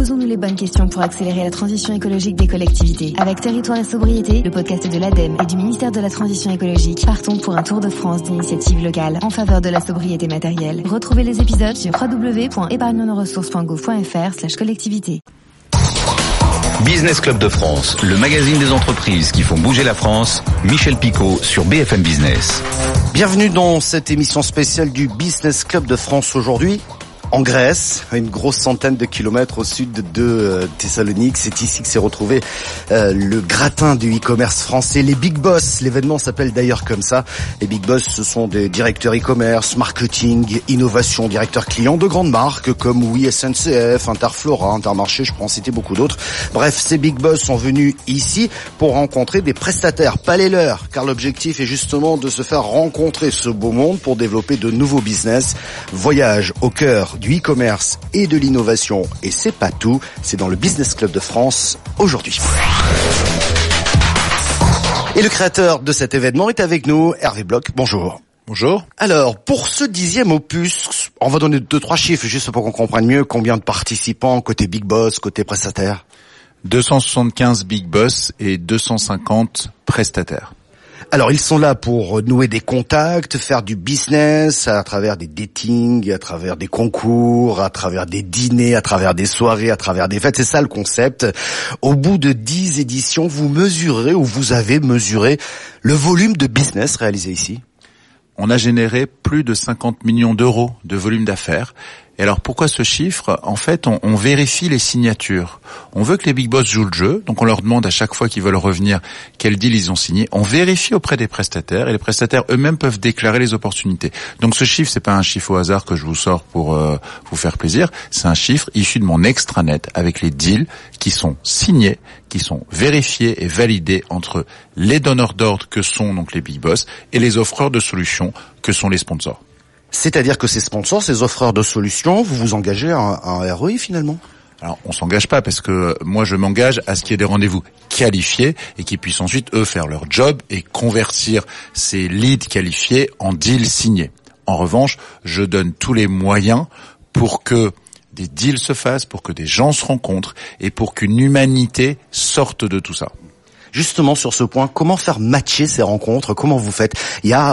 Posons-nous les bonnes questions pour accélérer la transition écologique des collectivités. Avec Territoire et Sobriété, le podcast de l'ADEME et du ministère de la Transition écologique, partons pour un tour de France d'initiatives locales en faveur de la sobriété matérielle. Retrouvez les épisodes sur www.épargnenosressources.gouv.fr/collectivité. Business Club de France, le magazine des entreprises qui font bouger la France. Michel Picot sur BFM Business. Bienvenue dans cette émission spéciale du Business Club de France aujourd'hui. En Grèce, à une grosse centaine de kilomètres au sud de Thessalonique, c'est ici que s'est retrouvé le gratin du e-commerce français, les Big Boss. L'événement s'appelle d'ailleurs comme ça. Les Big Boss, ce sont des directeurs e-commerce, marketing, innovation, directeurs clients de grandes marques comme oui, SNCF, Interflora, Intermarché, je peux en citer beaucoup d'autres. Bref, ces Big Boss sont venus ici pour rencontrer des prestataires, pas les leurs, car l'objectif est justement de se faire rencontrer ce beau monde pour développer de nouveaux business. Voyage au cœur du e-commerce et de l'innovation. Et c'est pas tout, c'est dans le Business Club de France aujourd'hui. Et le créateur de cet événement est avec nous, Hervé Bloch. Bonjour. Bonjour. Alors, pour ce 10e opus, on va donner 2-3 chiffres juste pour qu'on comprenne mieux combien de participants côté Big Boss, côté prestataire. 275 Big Boss et 250 prestataires. Alors, ils sont là pour nouer des contacts, faire du business à travers des datings, à travers des concours, à travers des dîners, à travers des soirées, à travers des fêtes. C'est ça le concept. Au bout de 10 éditions, vous mesurez ou vous avez mesuré le volume de business réalisé ici. On a généré plus de 50 millions d'euros de volume d'affaires. Et alors pourquoi ce chiffre ? En fait, on vérifie les signatures. On veut que les Big Boss jouent le jeu, donc on leur demande à chaque fois qu'ils veulent revenir quel deal ils ont signé. On vérifie auprès des prestataires et les prestataires eux-mêmes peuvent déclarer les opportunités. Donc ce chiffre, c'est pas un chiffre au hasard que je vous sors pour vous faire plaisir. C'est un chiffre issu de mon extranet avec les deals qui sont signés, qui sont vérifiés et validés entre les donneurs d'ordre que sont donc les Big Boss et les offreurs de solutions que sont les sponsors. C'est-à-dire que ces sponsors, ces offreurs de solutions, vous vous engagez à un ROI finalement ? Alors, on s'engage pas parce que moi, je m'engage à ce qu'il y ait des rendez-vous qualifiés et qu'ils puissent ensuite, eux, faire leur job et convertir ces leads qualifiés en deals signés. En revanche, je donne tous les moyens pour que des deals se fassent, pour que des gens se rencontrent et pour qu'une humanité sorte de tout ça. Justement, sur ce point, comment faire matcher ces rencontres ? Comment vous faites ? Il y a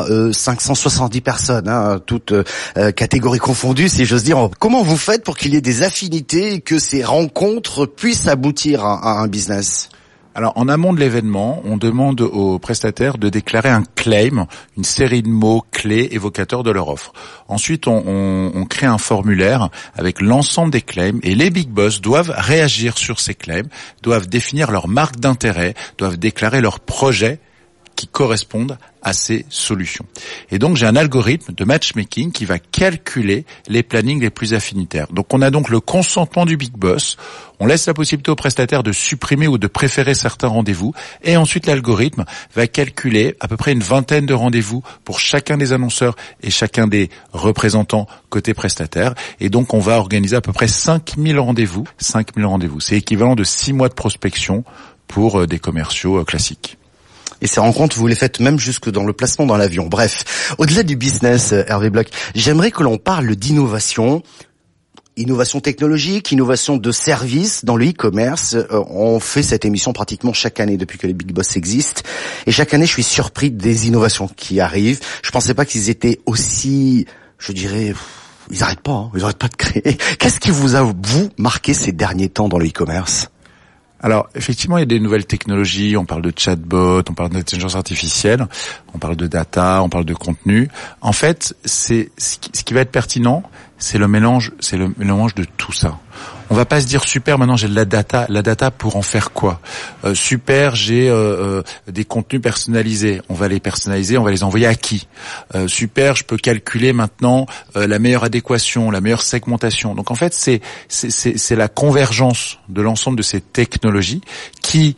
570 personnes, toutes catégories confondues, si j'ose dire. Comment vous faites pour qu'il y ait des affinités et que ces rencontres puissent aboutir à un business ? Alors, en amont de l'événement, on demande aux prestataires de déclarer un claim, une série de mots clés évocateurs de leur offre. Ensuite, on crée un formulaire avec l'ensemble des claims et les Big Boss doivent réagir sur ces claims, doivent définir leur marque d'intérêt, doivent déclarer leurs projets qui correspondent à ces solutions. Et donc, j'ai un algorithme de matchmaking qui va calculer les plannings les plus affinitaires. Donc, on a donc le consentement du Big Boss. On laisse la possibilité aux prestataires de supprimer ou de préférer certains rendez-vous. Et ensuite, l'algorithme va calculer à peu près une vingtaine de rendez-vous pour chacun des annonceurs et chacun des représentants côté prestataire. Et donc, on va organiser à peu près 5000 rendez-vous. 5000 rendez-vous. C'est équivalent de 6 mois de prospection pour des commerciaux classiques. Et ces rencontres, vous les faites même jusque dans le placement dans l'avion. Bref, au-delà du business, Hervé Bloch, j'aimerais que l'on parle d'innovation. Innovation technologique, innovation de service dans le e-commerce. On fait cette émission pratiquement chaque année depuis que les Big Boss existent. Et chaque année, je suis surpris des innovations qui arrivent. Je pensais pas qu'ils étaient aussi, je dirais, ils arrêtent pas de créer. Qu'est-ce qui vous a, marqué ces derniers temps dans le e-commerce ? Alors, effectivement, il y a des nouvelles technologies, on parle de chatbot, on parle d'intelligence artificielle, on parle de data, on parle de contenu. En fait, c'est ce qui va être pertinent, c'est le mélange de tout ça. On va pas se dire super, maintenant j'ai de la data pour en faire quoi ? Super, j'ai des contenus personnalisés. On va les personnaliser, on va les envoyer à qui ? Super, je peux calculer maintenant la meilleure adéquation, la meilleure segmentation. Donc en fait, c'est la convergence de l'ensemble de ces technologies qui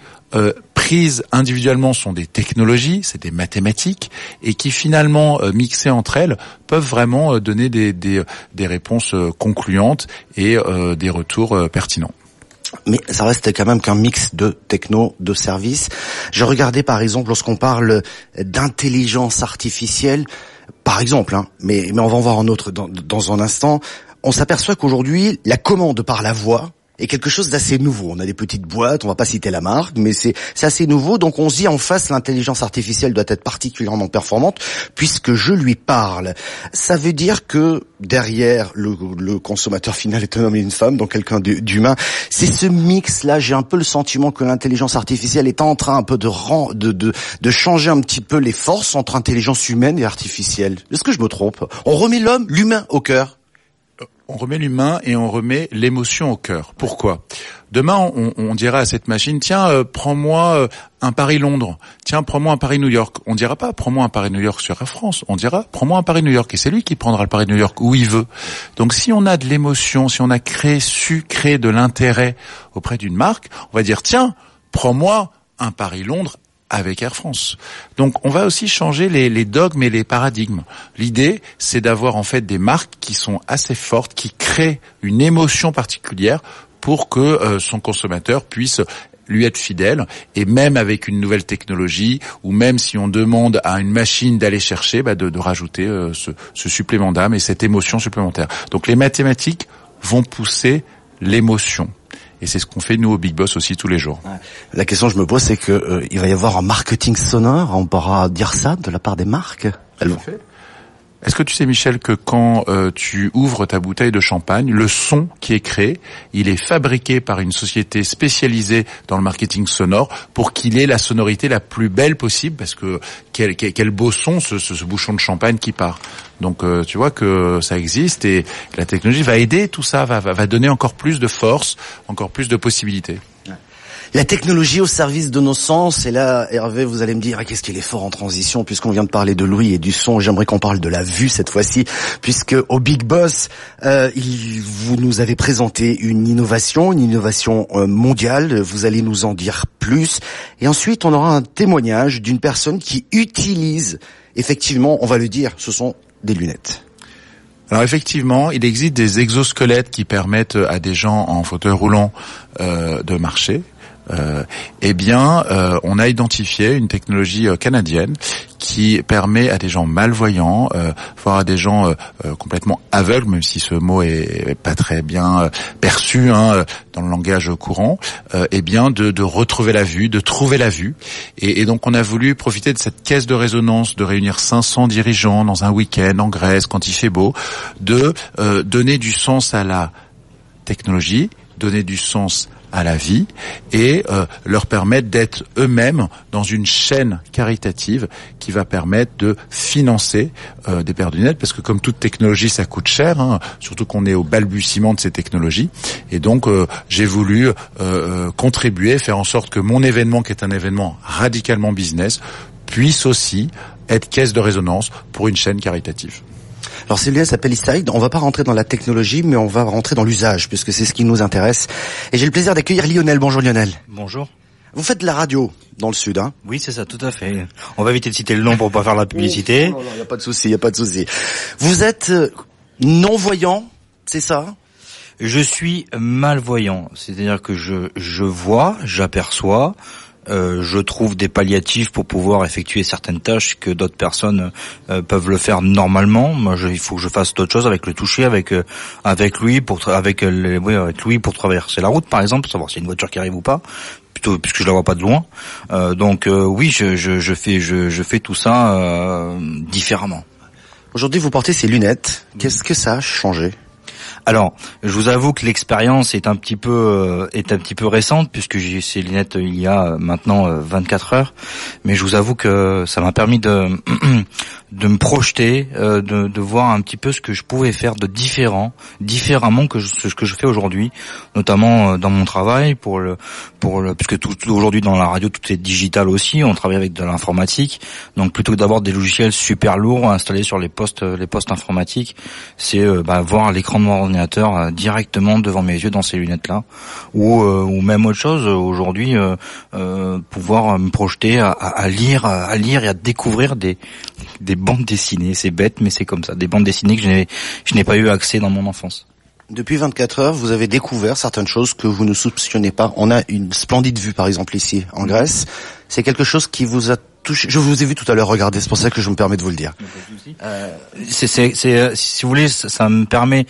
prises individuellement sont des technologies, c'est des mathématiques, et qui finalement, mixées entre elles, peuvent vraiment donner des réponses concluantes et des retours pertinents. Mais ça reste quand même qu'un mix de techno, de services. Je regardais par exemple lorsqu'on parle d'intelligence artificielle, par exemple, mais on va en voir un autre dans un instant, on s'aperçoit qu'aujourd'hui, la commande par la voix est quelque chose d'assez nouveau. On a des petites boîtes, on va pas citer la marque, mais c'est assez nouveau. Donc on se dit en face, l'intelligence artificielle doit être particulièrement performante puisque je lui parle. Ça veut dire que derrière le consommateur final est un homme et une femme, donc quelqu'un d'humain. C'est ce mix-là. J'ai un peu le sentiment que l'intelligence artificielle est en train un peu de changer un petit peu les forces entre intelligence humaine et artificielle. Est-ce que je me trompe? On remet l'humain au cœur. On remet l'humain et on remet l'émotion au cœur. Pourquoi? Demain, on dira à cette machine, tiens, prends-moi un Paris-Londres. Tiens, prends-moi un Paris-New York. On dira pas, prends-moi un Paris-New York sur Air France. On dira, prends-moi un Paris-New York. Et c'est lui qui prendra le Paris-New York où il veut. Donc, si on a de l'émotion, si on a su créer de l'intérêt auprès d'une marque, on va dire, tiens, prends-moi un Paris-Londres avec Air France. Donc on va aussi changer les dogmes et les paradigmes. L'idée, c'est d'avoir en fait des marques qui sont assez fortes, qui créent une émotion particulière pour que son consommateur puisse lui être fidèle, et même avec une nouvelle technologie, ou même si on demande à une machine d'aller chercher, de rajouter ce supplément d'âme et cette émotion supplémentaire. Donc les mathématiques vont pousser l'émotion. Et c'est ce qu'on fait nous au Big Boss aussi tous les jours. La question que je me pose, c'est que il va y avoir un marketing sonore. On pourra dire ça de la part des marques. Est-ce que tu sais, Michel, que quand tu ouvres ta bouteille de champagne, le son qui est créé, il est fabriqué par une société spécialisée dans le marketing sonore pour qu'il ait la sonorité la plus belle possible, parce que quel beau son ce bouchon de champagne qui part. Donc tu vois que ça existe et la technologie va aider tout ça, va donner encore plus de force, encore plus de possibilités. La technologie au service de nos sens, et là, Hervé, vous allez me dire, qu'est-ce qu'il est fort en transition, puisqu'on vient de parler de l'ouïe et du son, j'aimerais qu'on parle de la vue cette fois-ci, puisque au Big Boss, vous nous avez présenté une innovation mondiale, vous allez nous en dire plus, et ensuite on aura un témoignage d'une personne qui utilise, effectivement, on va le dire, ce sont des lunettes. Alors effectivement, il existe des exosquelettes qui permettent à des gens en fauteuil roulant de marcher. On a identifié une technologie canadienne qui permet à des gens malvoyants, voire à des gens complètement aveugles, même si ce mot est pas très bien perçu dans le langage courant, de retrouver la vue, de trouver la vue. Et donc on a voulu profiter de cette caisse de résonance, de réunir 500 dirigeants dans un week-end en Grèce quand il fait beau, de donner du sens à la technologie, donner du sens à la vie et leur permettre d'être eux-mêmes dans une chaîne caritative qui va permettre de financer des paires de lunettes, parce que comme toute technologie, ça coûte cher, surtout qu'on est au balbutiement de ces technologies. Et donc j'ai voulu contribuer, faire en sorte que mon événement, qui est un événement radicalement business, puisse aussi être caisse de résonance pour une chaîne caritative. Alors ces lunettes s'appellent Hystérique. On va pas rentrer dans la technologie, mais on va rentrer dans l'usage, puisque c'est ce qui nous intéresse. Et j'ai le plaisir d'accueillir Lionel. Bonjour Lionel. Bonjour. Vous faites de la radio dans le sud, Oui, c'est ça, tout à fait. On va éviter de citer le nom pour pas faire la publicité. Non, y a pas de souci, Vous êtes non-voyant, c'est ça? Je suis malvoyant, c'est-à-dire que je vois, j'aperçois, je trouve des palliatifs pour pouvoir effectuer certaines tâches que d'autres personnes peuvent le faire normalement. Moi, il faut que je fasse d'autres choses, avec le toucher, avec lui pour traverser la route, par exemple, pour savoir s'il y a une voiture qui arrive ou pas, plutôt puisque je la vois pas de loin. Oui, je fais tout ça différemment. Aujourd'hui, vous portez ces lunettes. Qu'est-ce que ça a changé? Alors, je vous avoue que l'expérience est un petit peu récente, puisque j'ai eu ces lunettes il y a maintenant 24 heures. Mais je vous avoue que ça m'a permis de me projeter, de voir un petit peu ce que je pouvais faire de différemment que ce que je fais aujourd'hui, notamment dans mon travail puisque tout aujourd'hui dans la radio tout est digital aussi. On travaille avec de l'informatique, donc plutôt que d'avoir des logiciels super lourds installés sur les postes informatiques, c'est voir l'écran de mon ordinateur directement devant mes yeux dans ces lunettes-là, ou même autre chose aujourd'hui, pouvoir me projeter à lire et à découvrir des bandes dessinées. C'est bête, mais c'est comme ça, des bandes dessinées que je n'ai pas eu accès dans mon enfance. Depuis 24 heures, vous avez découvert certaines choses que vous ne soupçonnez pas. On a une splendide vue, par exemple, ici, en Grèce. C'est quelque chose qui vous a touché. Je vous ai vu tout à l'heure regarder, c'est pour ça que je me permets de vous le dire. C'est si vous voulez, ça me permet,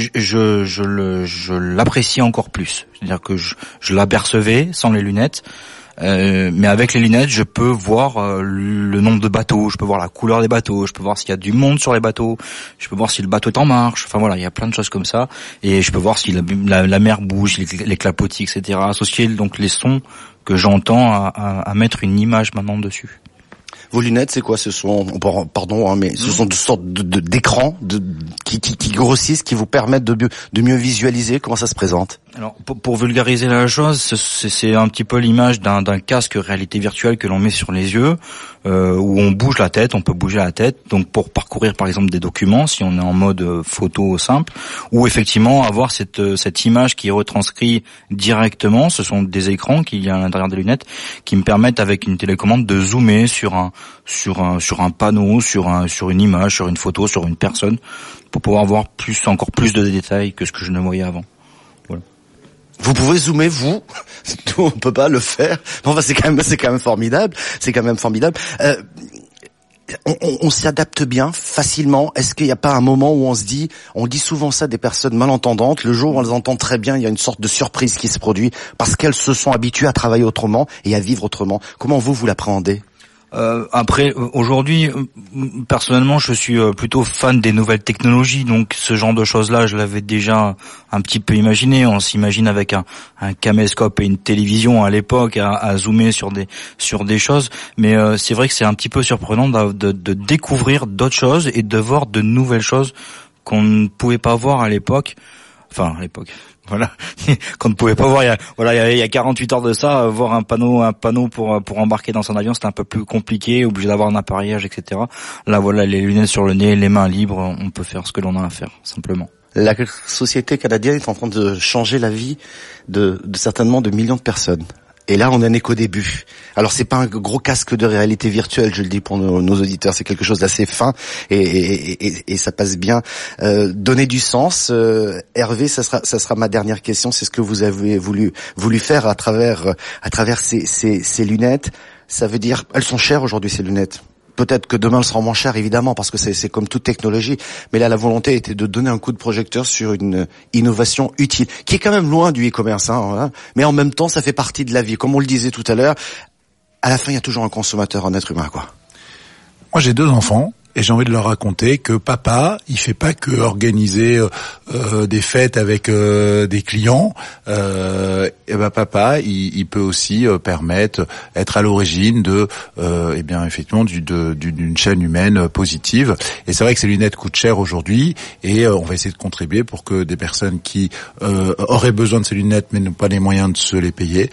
je l'apprécie encore plus. C'est-à-dire que je l'apercevais sans les lunettes. Mais avec les lunettes, je peux voir le nombre de bateaux, je peux voir la couleur des bateaux, je peux voir s'il y a du monde sur les bateaux, je peux voir si le bateau est en marche. Enfin voilà, il y a plein de choses comme ça, et je peux voir si la mer bouge, les clapotis, etc. Associer donc les sons que j'entends à mettre une image maintenant dessus. Vos lunettes, c'est quoi? Ce sont, pardon, mais ce sont de sortes d'écrans qui grossissent, qui vous permettent de mieux visualiser. Comment ça se présente? Alors, pour vulgariser la chose, c'est un petit peu l'image d'un casque réalité virtuelle que l'on met sur les yeux, où on bouge la tête, on peut bouger la tête, donc pour parcourir par exemple des documents, si on est en mode photo simple, ou effectivement avoir cette image qui est retranscrite directement. Ce sont des écrans qu'il y a à l'intérieur des lunettes qui me permettent avec une télécommande de zoomer sur un panneau, sur une image, sur une photo, sur une personne, pour pouvoir voir encore plus de détails que ce que je ne voyais avant. Voilà. Vous pouvez zoomer, vous. On peut pas le faire. Enfin, c'est quand même formidable. On s'y adapte bien, facilement. Est-ce qu'il n'y a pas un moment où on dit souvent ça des personnes malentendantes, le jour où on les entend très bien, il y a une sorte de surprise qui se produit parce qu'elles se sont habituées à travailler autrement et à vivre autrement. Comment vous l'appréhendez? Après, aujourd'hui, personnellement, je suis plutôt fan des nouvelles technologies, donc ce genre de choses-là, je l'avais déjà un petit peu imaginé. On s'imagine avec un caméscope et une télévision à l'époque à zoomer sur des choses, mais c'est vrai que c'est un petit peu surprenant de découvrir d'autres choses et de voir de nouvelles choses qu'on ne pouvait pas voir à l'époque. Enfin, à l'époque. Voilà, qu'on ne pouvait pas voir il y a 48 heures de ça, voir un panneau pour embarquer dans son avion, c'était un peu plus compliqué, obligé d'avoir un appareillage, etc. Là voilà, les lunettes sur le nez, les mains libres, on peut faire ce que l'on a à faire, simplement. La société canadienne est en train de changer la vie de certainement de millions de personnes. Et là, on n'en est qu'au début. Alors, c'est pas un gros casque de réalité virtuelle, je le dis pour nos auditeurs, c'est quelque chose d'assez fin et ça passe bien. Donner du sens, Hervé, ça sera ma dernière question. C'est ce que vous avez voulu faire à travers ces lunettes. Ça veut dire, elles sont chères aujourd'hui ces lunettes. Peut-être que demain, elles seront moins chères, évidemment, parce que c'est comme toute technologie. Mais là, la volonté était de donner un coup de projecteur sur une innovation utile, qui est quand même loin du e-commerce, mais en même temps, ça fait partie de la vie. Comme on le disait tout à l'heure, à la fin, il y a toujours un consommateur, un être humain, quoi. Moi, j'ai 2 enfants. Et j'ai envie de leur raconter que papa, il fait pas que organiser des fêtes avec des clients. Et ben papa, il peut aussi permettre, être à l'origine de, effectivement, d'une chaîne humaine positive. Et c'est vrai que ces lunettes coûtent cher aujourd'hui, et on va essayer de contribuer pour que des personnes qui auraient besoin de ces lunettes mais n'ont pas les moyens de se les payer,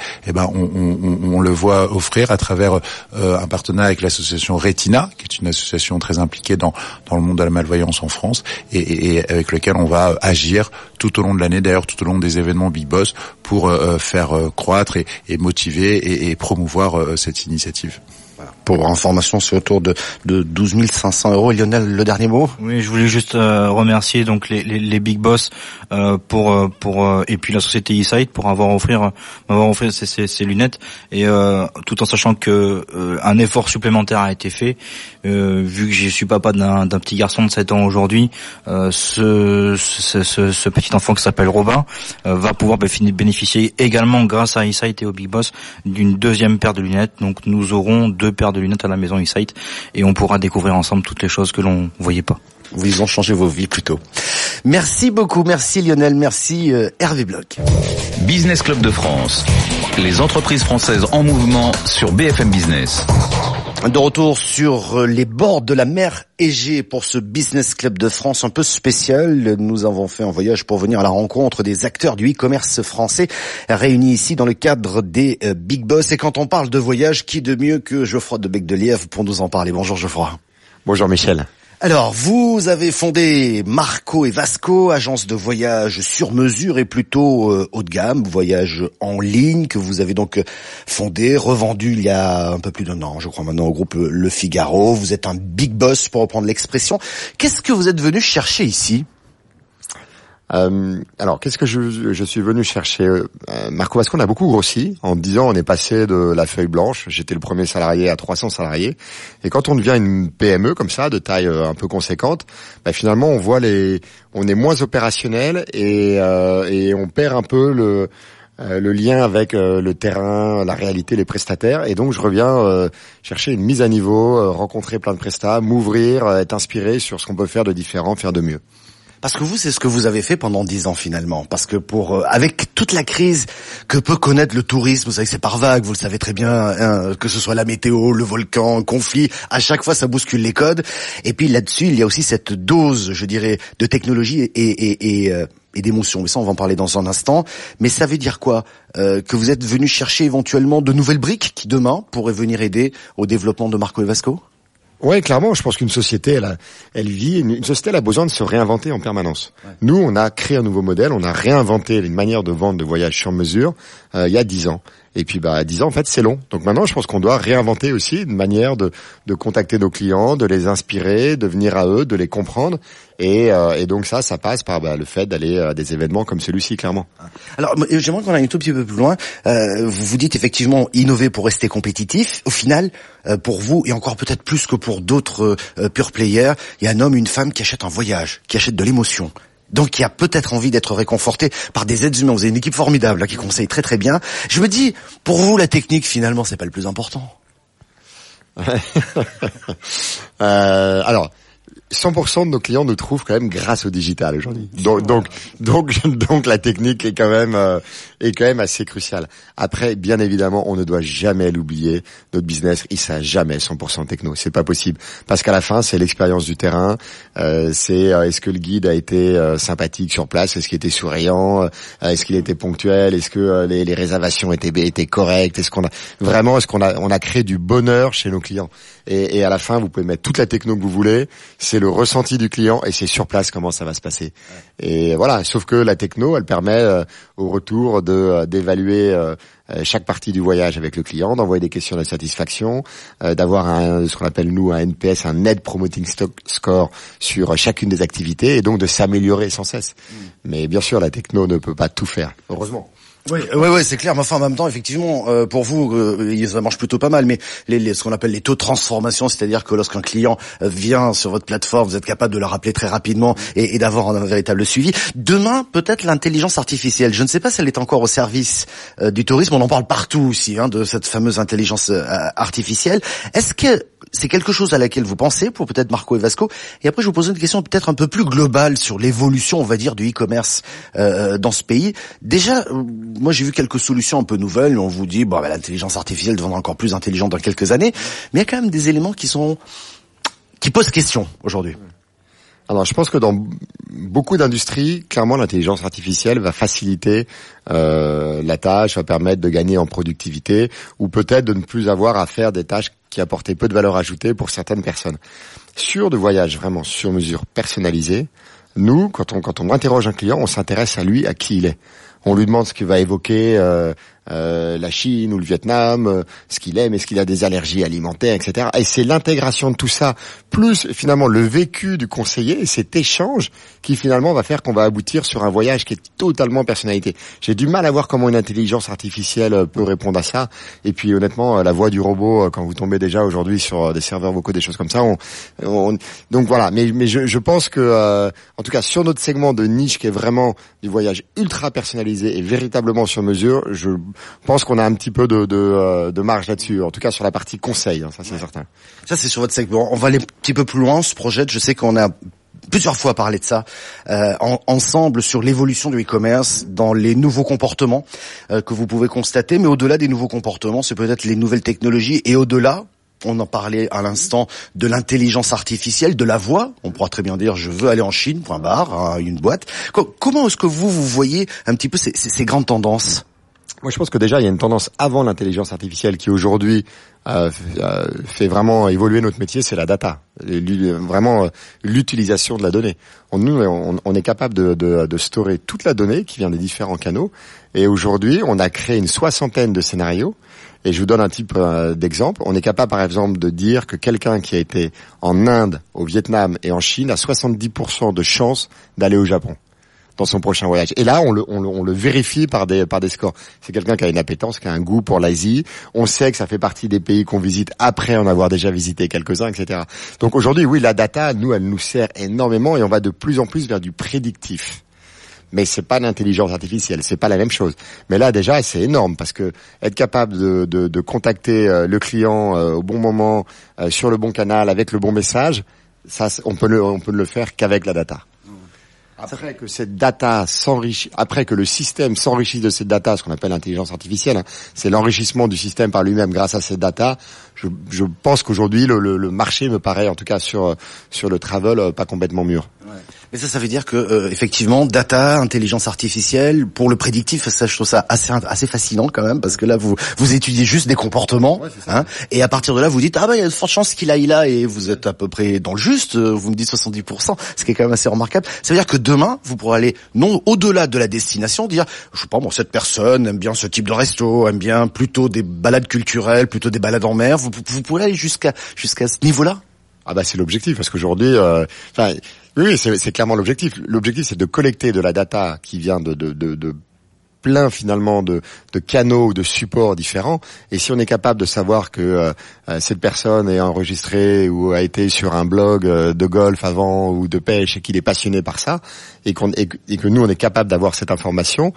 on le voit offrir à travers un partenariat avec l'association Retina, qui est une association très impliquée dans le monde de la malvoyance en France, et avec lequel on va agir tout au long de l'année, d'ailleurs tout au long des événements Big Boss, pour faire croître et motiver et promouvoir cette initiative. Pour information, c'est autour de 12 500 €. Lionel, le dernier mot? Oui, je voulais juste remercier donc les Big Boss pour et puis la société eSight pour m'avoir offert ces lunettes, et tout en sachant que un effort supplémentaire a été fait, vu que je suis papa d'un petit garçon de 7 ans aujourd'hui. Ce petit enfant qui s'appelle Robin va pouvoir bénéficier également, grâce à eSight et au Big Boss, d'une 2e paire de lunettes. Donc nous aurons 2 paires de lunettes à la maison eSight, et on pourra découvrir ensemble toutes les choses que l'on voyait pas. Vous ont changé vos vies plutôt. Merci beaucoup, merci Lionel, merci Hervé Bloch. Business Club de France, les entreprises françaises en mouvement sur BFM Business. De retour sur les bords de la mer Égée pour ce Business Club de France un peu spécial. Nous avons fait un voyage pour venir à la rencontre des acteurs du e-commerce français réunis ici dans le cadre des Big Boss. Et quand on parle de voyage, qui de mieux que Geoffroy de Bec de Lièvre pour nous en parler? Bonjour Geoffroy. Bonjour Michel. Alors, vous avez fondé Marco et Vasco, agence de voyage sur mesure et plutôt haut de gamme, voyage en ligne, que vous avez donc fondé, revendu il y a un peu plus d'1 an, je crois maintenant, au groupe Le Figaro. Vous êtes un big boss, pour reprendre l'expression. Qu'est-ce que vous êtes venu chercher ici? Alors, qu'est-ce que je suis venu chercher? Marco Vasco, on a beaucoup grossi. En 10 ans, on est passé de la feuille blanche. J'étais le premier salarié à 300 salariés. Et quand on devient une PME comme ça, de taille un peu conséquente, finalement, on voit on est moins opérationnel et on perd un peu le lien avec le terrain, la réalité, les prestataires. Et donc, je reviens chercher une mise à niveau, rencontrer plein de prestats, m'ouvrir, être inspiré sur ce qu'on peut faire de différent, faire de mieux. Parce que vous, c'est ce que vous avez fait pendant 10 ans finalement. Parce que avec toute la crise que peut connaître le tourisme, vous savez que c'est par vague, vous le savez très bien, hein, que ce soit la météo, le volcan, le conflit, à chaque fois ça bouscule les codes. Et puis là-dessus, il y a aussi cette dose, je dirais, de technologie et d'émotion. Mais ça, on va en parler dans un instant. Mais ça veut dire quoi? Que vous êtes venu chercher éventuellement de nouvelles briques qui demain pourraient venir aider au développement de Marco et Vasco? Ouais, clairement, je pense qu'une société, elle vit, une société, elle a besoin de se réinventer en permanence. Ouais. Nous, on a créé un nouveau modèle, on a réinventé une manière de vendre de voyage sur mesure, il y a 10 ans. Et puis, 10 ans, en fait, c'est long. Donc maintenant, je pense qu'on doit réinventer aussi une manière de contacter nos clients, de les inspirer, de venir à eux, de les comprendre. Et donc ça passe par le fait d'aller à des événements comme celui-ci, clairement. Alors, j'aimerais qu'on aille un tout petit peu plus loin. Vous vous dites effectivement innover pour rester compétitif. Au final, pour vous, et encore peut-être plus que pour d'autres pure players, il y a un homme, une femme qui achète un voyage, qui achète de l'émotion. Donc, qui a peut-être envie d'être réconforté par des êtres humains. Vous avez une équipe formidable là, qui conseille très très bien. Je me dis, pour vous, la technique, finalement, c'est pas le plus important. Alors, 100% de nos clients nous trouvent quand même grâce au digital aujourd'hui. Donc la technique est quand même assez cruciale. Après, bien évidemment, on ne doit jamais l'oublier. Notre business, il sera jamais 100% techno. C'est pas possible. Parce qu'à la fin, c'est l'expérience du terrain. Est-ce que le guide a été sympathique sur place? Est-ce qu'il était souriant? Est-ce qu'il était ponctuel? Est-ce que les réservations étaient correctes? Est-ce qu'on a créé du bonheur chez nos clients? Et à la fin, vous pouvez mettre toute la techno que vous voulez. C'est le ressenti du client et c'est sur place comment ça va se passer. Ouais. Et voilà, sauf que la techno, elle permet au retour d'évaluer chaque partie du voyage avec le client, d'envoyer des questions de satisfaction, d'avoir ce qu'on appelle nous un NPS, un Net Promoting Score sur chacune des activités et donc de s'améliorer sans cesse. Mais bien sûr, la techno ne peut pas tout faire, heureusement. Oui, c'est clair. Mais enfin, en même temps, effectivement, pour vous, ça marche plutôt pas mal. Mais ce qu'on appelle les taux de transformation, c'est-à-dire que lorsqu'un client vient sur votre plateforme, vous êtes capable de le rappeler très rapidement et d'avoir un véritable suivi. Demain, peut-être l'intelligence artificielle. Je ne sais pas si elle est encore au service du tourisme. On en parle partout aussi, de cette fameuse intelligence artificielle. Est-ce que c'est quelque chose à laquelle vous pensez pour peut-être Marco et Vasco? Et après, je vous pose une question peut-être un peu plus globale sur l'évolution, on va dire, du e-commerce dans ce pays. Déjà, moi, j'ai vu quelques solutions un peu nouvelles. On vous dit, l'intelligence artificielle deviendra encore plus intelligente dans quelques années. Mais il y a quand même des éléments qui posent question aujourd'hui. Alors, je pense que dans beaucoup d'industries, clairement, l'intelligence artificielle va faciliter la tâche, va permettre de gagner en productivité ou peut-être de ne plus avoir à faire des tâches qui apportaient peu de valeur ajoutée pour certaines personnes. Sur de voyages vraiment sur mesure personnalisés, nous, quand on interroge un client, on s'intéresse à lui, à qui il est. On lui demande ce qu'il va évoquer, la Chine ou le Vietnam, ce qu'il aime, est-ce qu'il a des allergies alimentaires, etc. Et c'est l'intégration de tout ça, plus finalement le vécu du conseiller et cet échange qui finalement va faire qu'on va aboutir sur un voyage qui est totalement personnalité. J'ai du mal à voir comment une intelligence artificielle peut répondre à ça. Et puis honnêtement, la voix du robot, quand vous tombez déjà aujourd'hui sur des serveurs vocaux, des choses comme ça, donc voilà. Mais je pense que, en tout cas, sur notre segment de niche qui est vraiment du voyage ultra personnalisé et véritablement sur mesure, je pense qu'on a un petit peu de marge là-dessus, en tout cas sur la partie conseil, ça c'est certain. Ça c'est sur votre segment. On va aller un petit peu plus loin, on se projette, je sais qu'on a plusieurs fois parlé de ça ensemble sur l'évolution du e-commerce dans les nouveaux comportements que vous pouvez constater, mais au-delà des nouveaux comportements, c'est peut-être les nouvelles technologies et au-delà, on en parlait à l'instant de l'intelligence artificielle, de la voix. On pourra très bien dire je veux aller en Chine, une boîte. Comment est-ce que vous voyez un petit peu ces grandes tendances? Moi, je pense que déjà, il y a une tendance avant l'intelligence artificielle qui aujourd'hui fait vraiment évoluer notre métier, c'est la data. Vraiment l'utilisation de la donnée. On est capable de storer toute la donnée qui vient des différents canaux. Et aujourd'hui, on a créé une 60aine de scénarios. Et je vous donne un type d'exemple. On est capable, par exemple, de dire que quelqu'un qui a été en Inde, au Vietnam et en Chine a 70% de chances d'aller au Japon. dans son prochain voyage. Et là, on le vérifie par des scores. C'est quelqu'un qui a une appétence, qui a un goût pour l'Asie. On sait que ça fait partie des pays qu'on visite après en avoir déjà visité quelques-uns, etc. Donc aujourd'hui, oui, la data, nous, elle nous sert énormément et on va de plus en plus vers du prédictif. Mais c'est pas l'intelligence artificielle, c'est pas la même chose. Mais là déjà c'est énorme parce que être capable de contacter le client au bon moment, sur le bon canal, avec le bon message, ça on peut le faire qu'avec la data. Après que cette data s'enrichit, après que le système s'enrichisse de cette data, ce qu'on appelle l'intelligence artificielle, c'est l'enrichissement du système par lui-même grâce à cette data. Je pense qu'aujourd'hui le marché me paraît, en tout cas sur le travel, pas complètement mûr. Ouais. Mais ça veut dire que effectivement, data, intelligence artificielle, pour le prédictif, ça je trouve ça assez fascinant quand même, parce que là vous étudiez juste des comportements, et à partir de là vous dites il y a de fortes chances qu'il aille là, et vous êtes à peu près dans le juste. Vous me dites 70%, ce qui est quand même assez remarquable. Ça veut dire que demain vous pourrez aller non au-delà de la destination, dire je sais pas cette personne aime bien ce type de resto, aime bien plutôt des balades culturelles, plutôt des balades en mer. Vous pourrez aller jusqu'à ce niveau-là. Ah bah c'est l'objectif, parce qu'aujourd'hui, oui, c'est clairement l'objectif. L'objectif, c'est de collecter de la data qui vient de plein finalement de canaux ou de supports différents. Et si on est capable de savoir que cette personne est enregistrée ou a été sur un blog de golf avant ou de pêche et qu'il est passionné par ça, et que nous on est capable d'avoir cette information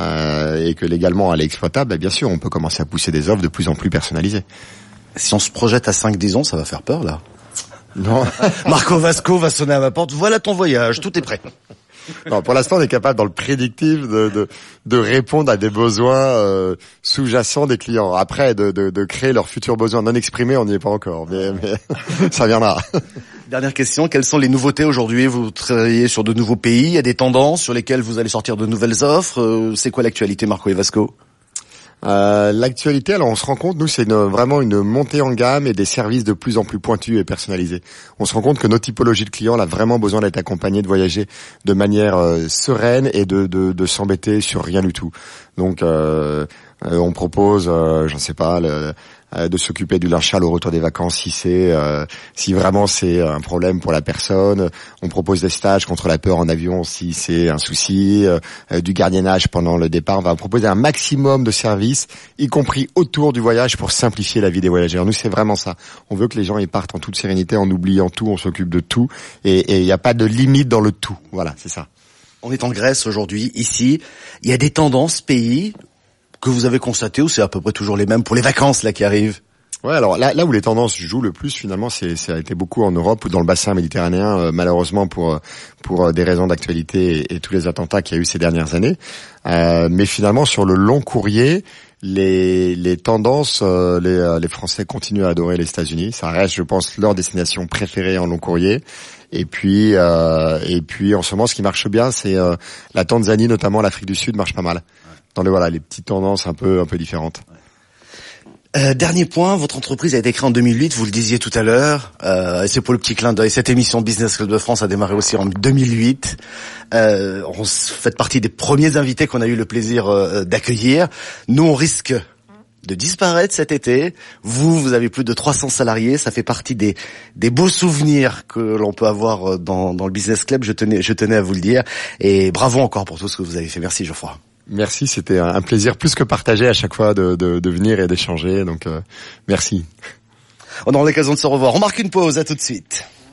et que légalement elle est exploitable, bien sûr on peut commencer à pousser des offres de plus en plus personnalisées. Si on se projette à 5-10 ans, ça va faire peur là. Non. Marco Vasco va sonner à ma porte. Voilà ton voyage, tout est prêt. Non, pour l'instant, on est capable dans le prédictif de répondre à des besoins sous-jacents des clients. Après, de créer leurs futurs besoins non exprimés, on n'y est pas encore, mais ça viendra. Dernière question, quelles sont les nouveautés aujourd'hui? Vous travaillez sur de nouveaux pays, il y a des tendances sur lesquelles vous allez sortir de nouvelles offres. C'est quoi l'actualité, Marco et Vasco? L'actualité, alors on se rend compte, nous c'est vraiment une montée en gamme et des services de plus en plus pointus et personnalisés. On se rend compte que nos typologies de clients ont vraiment besoin d'être accompagnés, de voyager de manière sereine et de s'embêter sur rien du tout. Donc on propose, j'en sais pas, de s'occuper du linge sale au retour des vacances si vraiment c'est un problème pour la personne. On propose des stages contre la peur en avion si c'est un souci, du gardiennage pendant le départ. On va proposer un maximum de services, y compris autour du voyage, pour simplifier la vie des voyageurs. Nous, c'est vraiment ça. On veut que les gens y partent en toute sérénité, en oubliant tout, on s'occupe de tout, et il n'y a pas de limite dans le tout. Voilà, c'est ça. On est en Grèce aujourd'hui, ici. Il y a des tendances pays que vous avez constaté, ou c'est à peu près toujours les mêmes pour les vacances là qui arrivent? Ouais, alors là où les tendances jouent le plus finalement, ça a été beaucoup en Europe ou dans le bassin méditerranéen, malheureusement pour des raisons d'actualité et tous les attentats qu'il y a eu ces dernières années. Mais finalement sur le long courrier, les tendances, les Français continuent à adorer les États-Unis. Ça reste, je pense, leur destination préférée en long courrier. Et puis en ce moment, ce qui marche bien, c'est la Tanzanie, notamment l'Afrique du Sud, marche pas mal. Dans les petites tendances un peu différentes. Dernier point, votre entreprise a été créée en 2008, vous le disiez tout à l'heure, et c'est pour le petit clin d'œil. Cette émission Business Club de France a démarré aussi en 2008. On fait partie des premiers invités qu'on a eu le plaisir d'accueillir. Nous, on risque de disparaître cet été. Vous avez plus de 300 salariés. Ça fait partie des beaux souvenirs que l'on peut avoir dans le Business Club. Je tenais à vous le dire. Et bravo encore pour tout ce que vous avez fait. Merci, Geoffroy. Merci, c'était un plaisir plus que partagé à chaque fois de venir et d'échanger. Donc, merci. On aura l'occasion de se revoir. On marque une pause. À tout de suite.